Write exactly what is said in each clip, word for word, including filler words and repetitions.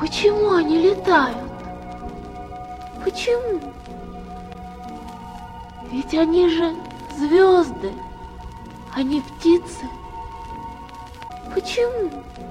Почему они летают? Почему? Ведь они же звезды, а не птицы. Почему?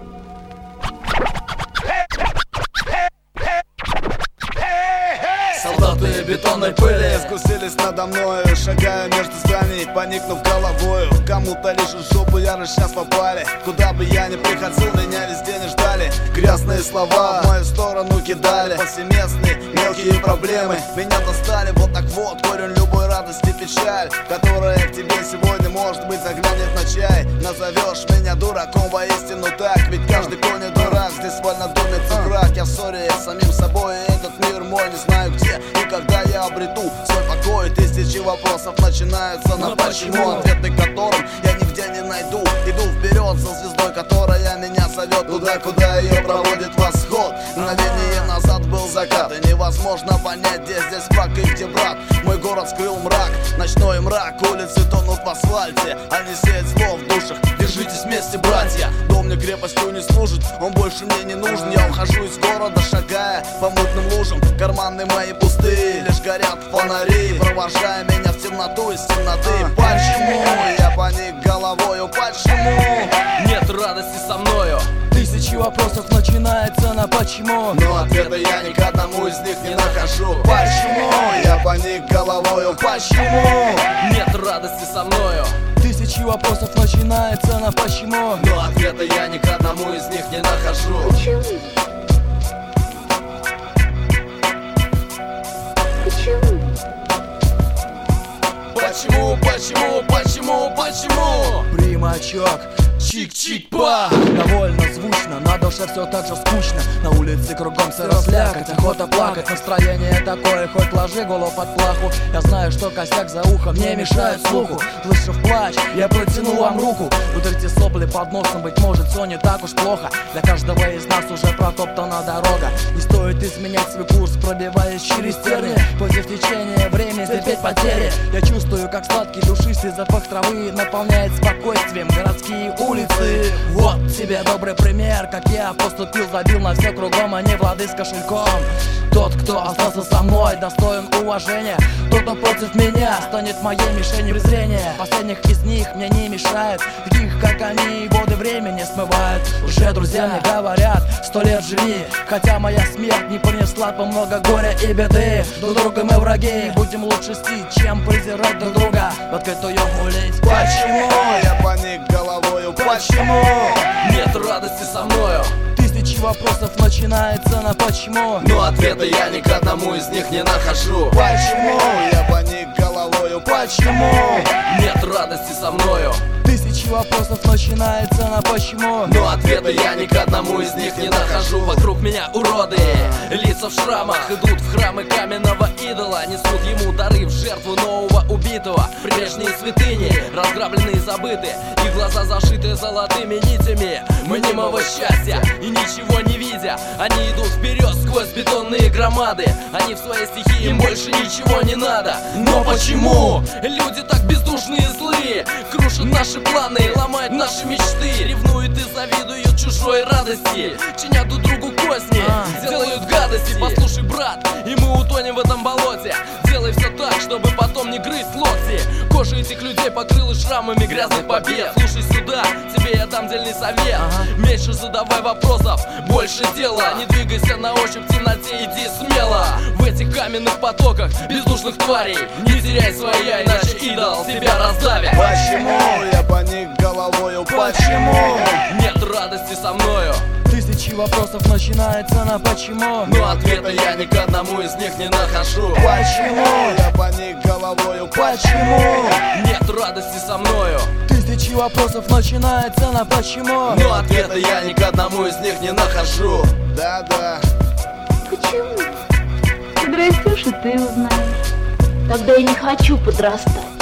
Солдаты бетонной пыли скусились надо мною, шагая между зданий, поникнув головою. Кому-то лишь жопу яро сейчас попали. Куда бы я ни приходил, меня везде не ждали. Грязные слова в мою сторону кидали. Повсеместные мелкие проблемы меня достали. Вот так вот корень любой радости печаль, которая к тебе сегодня, может быть, заглянет на чай. Назовешь меня дураком, воистину так. Ведь каждый конь и дурак, здесь вольно думается враг. Я в ссоре с самим собой, этот мир мой, не знаю где и когда я обрету свой покой. Тысячи вопросов начинаются на почему, ответы которым я нигде не найду. Иду вперед за звездой, которая меня зовет туда, куда ее проводит восход. Мгновение назад был закат, и невозможно понять, где здесь враг и где брат. Мой город скрыл мрак, ночной мрак, улицы тонут в асфальте, они сеют зло в душах. Держитесь вместе, братья, дом мне крепостью не служит, он больше мне не нужен. Я ухожу из города, шагая по мутным лужам, карманы мои пустые, лишь горят фонари, провожая меня в темноту из темноты. Почему я поник головою, почему нет радости со мною? Тысячи вопросов начинается на почему, но ответа я ни к одному из них не нахожу. Почему я поник головою, почему нет радости со мною? Тысячи вопросов начинается на почему, но ответа я ни к одному из них не нахожу. Почему? Почему? Почему, почему, почему, почему? Примачок, чик-чик-па. Довольно звучно, на душе все так же скучно. На улице кругом все разлякать, охота плакать. Настроение такое, хоть ложи голову под плаху. Я знаю, что косяк за ухом не мешает слуху. Слышав плач, я протяну вам руку. Утрите сопли под носом, быть может, все не так уж плохо. Для каждого из нас уже протоптана дорога. Не стоит изменять свой курс, пробиваясь через терни. Против течения времени стерпеть потери. Я чувствую, как сладкий душистый запах травы наполняет спокойствием городские улицы. Вот тебе добрый пример, как я поступил, забил на все кругом, а не влады с кошельком. Тот, кто остался со мной, достоин уважения. Тот, кто против меня, станет моей мишенью презрения. Последних из них мне не мешает, таких как они воды времени смывают. Уже друзья мне говорят, сто лет живи, хотя моя смерть не принесла по много горя и беды. Друг друга мы враги, будем лучше стить, чем презирать друг друга в открытую гулять. Почему я поник головою, почему нет радости со мною? Тысячи вопросов начинается на почему, но ответа я ни к одному из них не нахожу. Почему я поник головою, почему нет радости со мною? Тысячи вопросов начинается на почему, но ответа я ни к одному из них не нахожу. Вокруг меня уроды, лица в шрамах, идут в храмы каменного идола, несут ему дары в жертву нового убитого. Прежние святыни разграблены и забыты, и глаза зашиты золотыми нитями мнимого счастья. И ничего не видя, они идут вперед сквозь бетонные громады. Они в своей стихии, им больше ничего не надо. Но почему люди так бездушные и злые, крушат наши планы, ломают наши мечты, ревнуют и завидуют чужой радости, чинят друг другу козни, делают гадости. Послушай, брат, и мы утонем в этом болоте. Делай все так, чтобы потом не грызть локти. Кожа этих людей покрыла шрамами грязных побед. Слушай сюда, тебе я дам дельный совет. Меньше задавай вопросов, больше дела. Не двигайся на ощупь в темноте, иди смело. В этих каменных потоках бездушных тварей не теряй свои я, иначе идол тебя раздавит. Почему я поник головою, почему нет радости со мною? Тысячи вопросов начинается на почему, но ответа я ни к одному из них не нахожу. Почему я поник головою, почему нет радости со мною? Тысячи вопросов начинается на почему, но ответа я ни к одному из них не нахожу. Да-да. Почему? Подрастешь, и ты узнаешь. Тогда я не хочу подрастать.